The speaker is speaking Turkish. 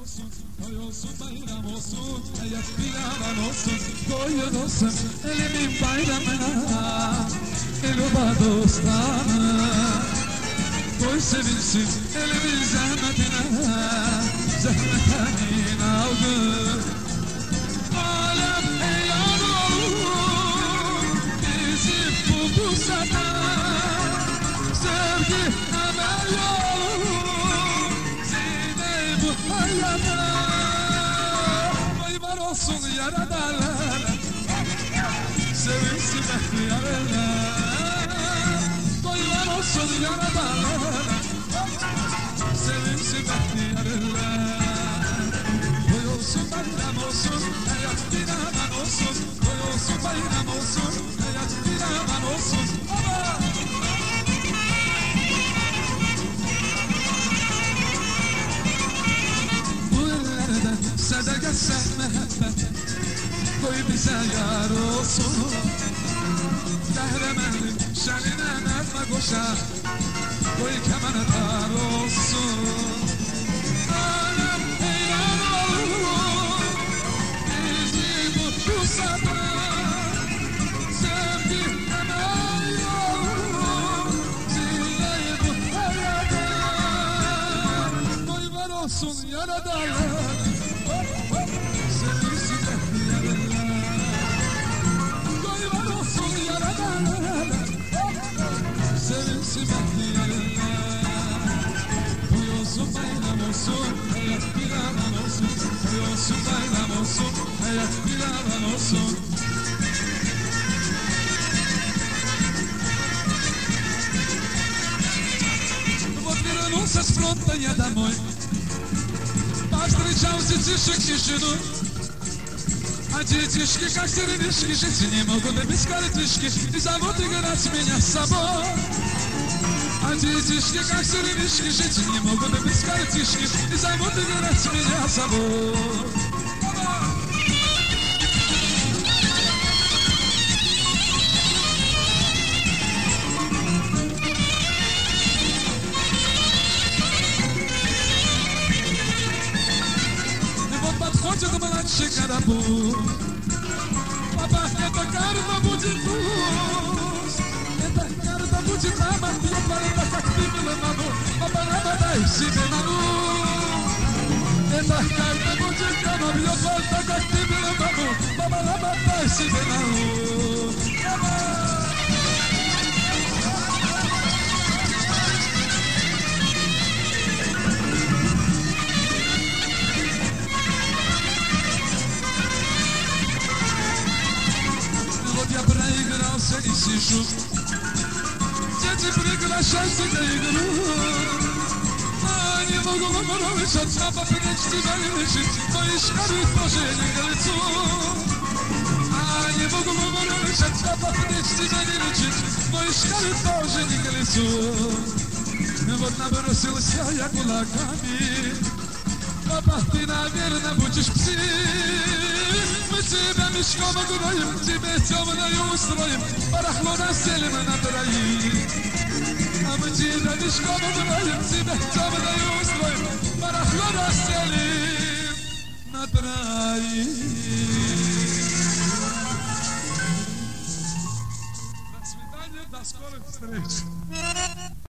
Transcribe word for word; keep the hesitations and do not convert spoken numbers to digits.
olsun, toy olsun, bayram olsun, hayat bir yalan olsun, koyun olsun elimin bayramına, el oba dostana. Koy sevinsin elimin zahmetine, zahmetenin aldı. Alem heyran olur, bizi buldu sana, sevgi emel olur, zine bu hayata. Vay var olsun yaradanlar, sevinsin behtiyarlar. Vay var olsun yaradanlar, sevinsin behtiyarlar. Toy olsun bayram olsun, hayat bir aman olsun. Toy olsun bayram olsun, hayat bir aman olsun. Ama bu ellerden sadaka sen mehabbet, koy bize yar olsun. Kahramanın şanına nazma koşar, koy kemana dar olsun. Alem heyran olur, bizi mutlu sana, sevgi emel olur, zilleri bu hayata. Koy var olsun yaradanlar, sevinsin behtiyarlar. Koy var olsun yaradanlar, sevinsin behtiyarlar. Toy olsun bayram olsun, hayat bir aman olsun. Toy olsun bayram olsun, hayat bir aman olsun. Вот вернулся с фронта я домой, повстречался детишек и жену. А детишки, как червячки, жить не могут без коротышки, и зовут играть меня с собой. А детишки, как червячки, жить не могут без коротышки, и зовут играть меня с собой. Подходит младший карапуз, папа, эта карта будет пусть, эта карта будет нам, я парада, как ты мила маму, папа, намотай себе на ус. Эта карта будет нам, я парада, как ты мила маму, папа, намотай себе на ус. Я проигрался и сижу, дети приглашаются на игру. А не могу выморочь, от папа принести залечить, мои шкары тоже не к лицу. А не могу выморочь, от папа принести залечить, мои шкары тоже не к лицу. Вот набросился я кулаками, папа, ты, наверное, будешь псих. Мы тебя мешком огроем, тебе темную устроим, барахло настелим на троих. А мы тебя мешком огроем, тебе темную устроим, барахло настелим на троих. До свидания, до скорых встреч.